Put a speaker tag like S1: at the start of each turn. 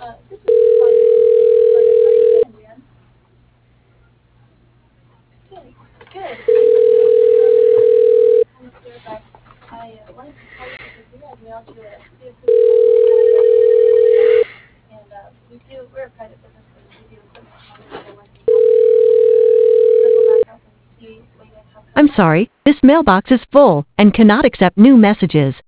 S1: This is Claudia from Business Partners. How are you doing, Dan? Good. Good. I'm kind of here, but I wanted to call you because we had mailed you a pre-approved financing application, and we're a private business, but we do equipment financing for workers' compensation. Circle back up and see what you guys have
S2: I'm
S1: coming up.
S2: sorry, this mailbox is full and cannot accept new messages.